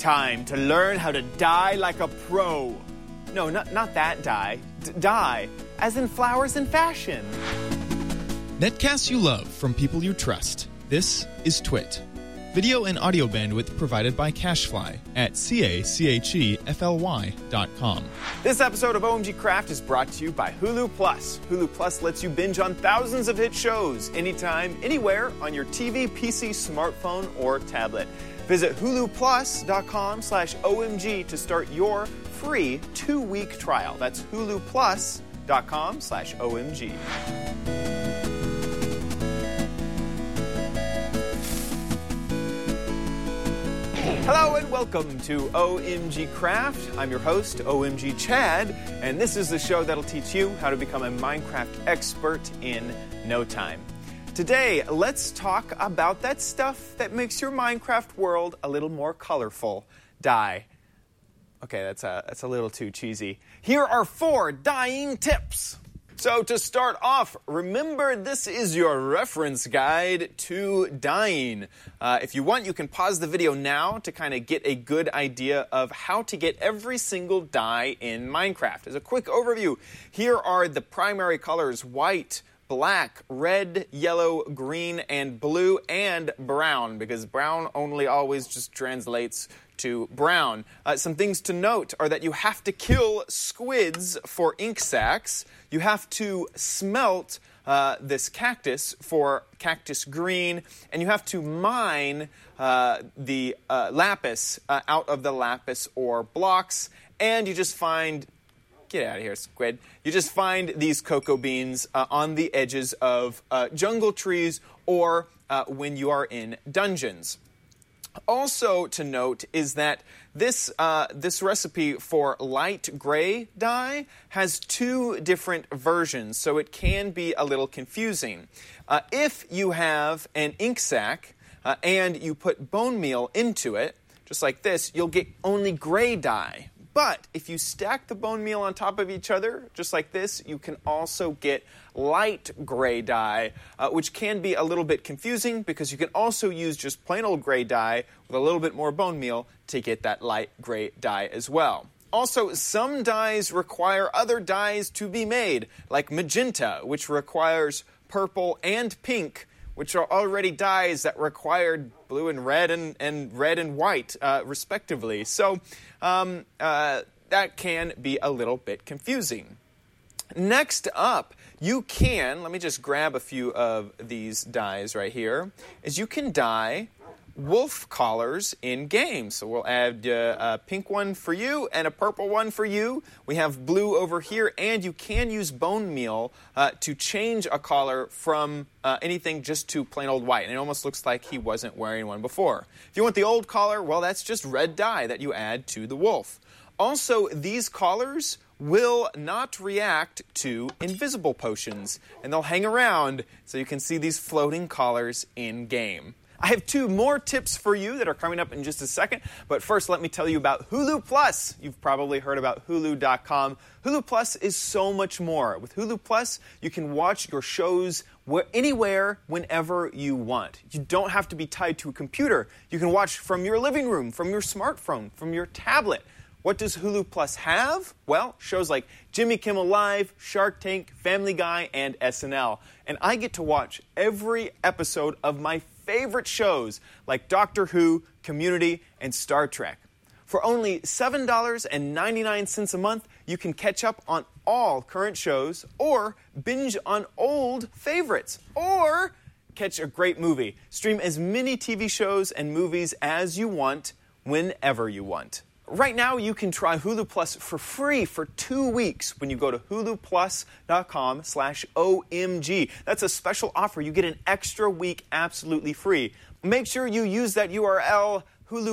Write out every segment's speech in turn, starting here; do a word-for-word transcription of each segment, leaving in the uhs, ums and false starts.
Time to learn how to dye like a pro. No, not, not that dye. D- dye, as in flowers and fashion. Netcasts you love from people you trust. This is Twit. Video and audio bandwidth provided by CacheFly at cachefly dot com. This episode of O M G Craft is brought to you by Hulu Plus. Hulu Plus lets you binge on thousands of hit shows anytime, anywhere on your T V, P C, smartphone, or tablet. Visit huluplus.com slash OMG to start your free two-week trial. That's huluplus.com slash OMG. Hello and welcome to O M G Craft. I'm your host, O M G Chad, and this is the show that'll teach you how to become a Minecraft expert in no time. Today, let's talk about that stuff that makes your Minecraft world a little more colorful. Dye. Okay, that's a, that's a little too cheesy. Here are four dyeing tips. So to start off, remember this is your reference guide to dyeing. Uh, if you want, you can pause the video now to kind of get a good idea of how to get every single dye in Minecraft. As a quick overview, here are the primary colors: white, black, red, yellow, green, and blue, and brown, because brown only always just translates to brown. Uh, some things to note are that you have to kill squids for ink sacs. You have to smelt uh, this cactus for cactus green, and you have to mine uh, the uh, lapis uh, out of the lapis ore blocks, and you just find... Get out of here, squid. You just find these cocoa beans uh, on the edges of uh, jungle trees or uh, when you are in dungeons. Also to note is that this uh, this recipe for light gray dye has two different versions, so it can be a little confusing. Uh, if you have an ink sac uh, and you put bone meal into it, just like this, you'll get only gray dye. But if you stack the bone meal on top of each other, just like this, you can also get light gray dye, uh, which can be a little bit confusing because you can also use just plain old gray dye with a little bit more bone meal to get that light gray dye as well. Also, some dyes require other dyes to be made, like magenta, which requires purple and pink, which are already dyes that required blue and red and, and red and white, uh, respectively. So um, uh, that can be a little bit confusing. Next up, you can, let me just grab a few of these dyes right here, is you can dye wolf collars in games. So we'll add uh, a pink one for you and a purple one for you. We have blue over here, and you can use bone meal uh, to change a collar from uh, anything just to plain old white. And it almost looks like he wasn't wearing one before. If you want the old collar, well, that's just red dye that you add to the wolf. Also, these collars will not react to invisible potions, and they'll hang around so you can see these floating collars in game. I have two more tips for you that are coming up in just a second, but first let me tell you about Hulu Plus. You've probably heard about Hulu dot com. Hulu Plus is so much more. With Hulu Plus, you can watch your shows where, anywhere, whenever you want. You don't have to be tied to a computer. You can watch from your living room, from your smartphone, from your tablet. What does Hulu Plus have? Well, shows like Jimmy Kimmel Live, Shark Tank, Family Guy, and S N L. And I get to watch every episode of my favorite shows like Doctor Who, Community, and Star Trek. For only seven dollars and ninety-nine cents a month, you can catch up on all current shows or binge on old favorites or catch a great movie. Stream as many T V shows and movies as you want, whenever you want. Right now, you can try Hulu Plus for free for two weeks when you go to huluplus.com slash OMG. That's a special offer. You get an extra week absolutely free. Make sure you use that U R L,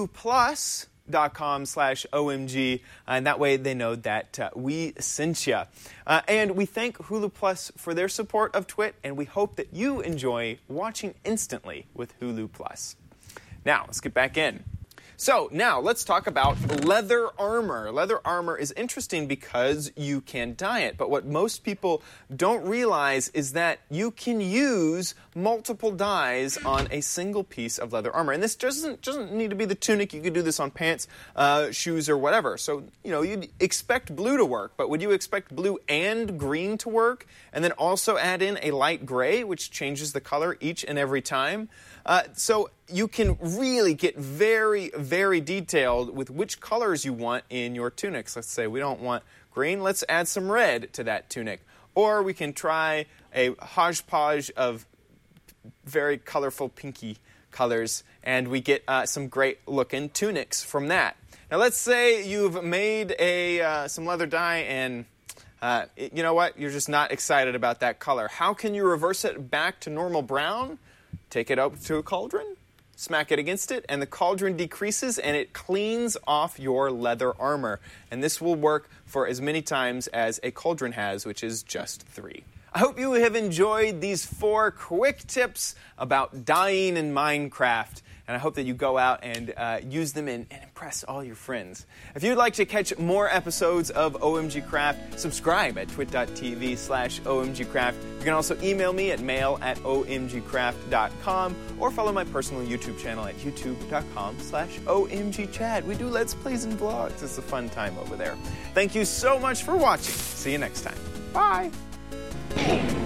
huluplus.com slash OMG, and that way they know that uh, we sent you. Uh, and we thank Hulu Plus for their support of Twit, and we hope that you enjoy watching instantly with Hulu Plus. Now, let's get back in. So now let's talk about leather armor. Leather armor is interesting because you can dye it, but what most people don't realize is that you can use multiple dyes on a single piece of leather armor. And this doesn't, doesn't need to be the tunic. You could do this on pants, uh, shoes, or whatever. So, you know, you'd expect blue to work, but would you expect blue and green to work? And then also add in a light gray, which changes the color each and every time? Uh, so you can really get very, very detailed with which colors you want in your tunics. Let's say we don't want green. Let's add some red to that tunic. Or we can try a hodgepodge of very colorful pinky colors, and we get uh, some great-looking tunics from that. Now, let's say you've made a uh, some leather dye, and uh, it, you know what? You're just not excited about that color. How can you reverse it back to normal brown? Take it up to a cauldron, smack it against it, and the cauldron decreases, and it cleans off your leather armor. And this will work for as many times as a cauldron has, which is just three. I hope you have enjoyed these four quick tips about dyeing in Minecraft. And I hope that you go out and uh, use them and, and impress all your friends. If you'd like to catch more episodes of O M G Craft, subscribe at twit.tv slash OMGCraft. You can also email me at mail at omgcraft dot com or follow my personal YouTube channel at youtube.com slash OMGChad. We do Let's Plays and vlogs. It's a fun time over there. Thank you so much for watching. See you next time. Bye.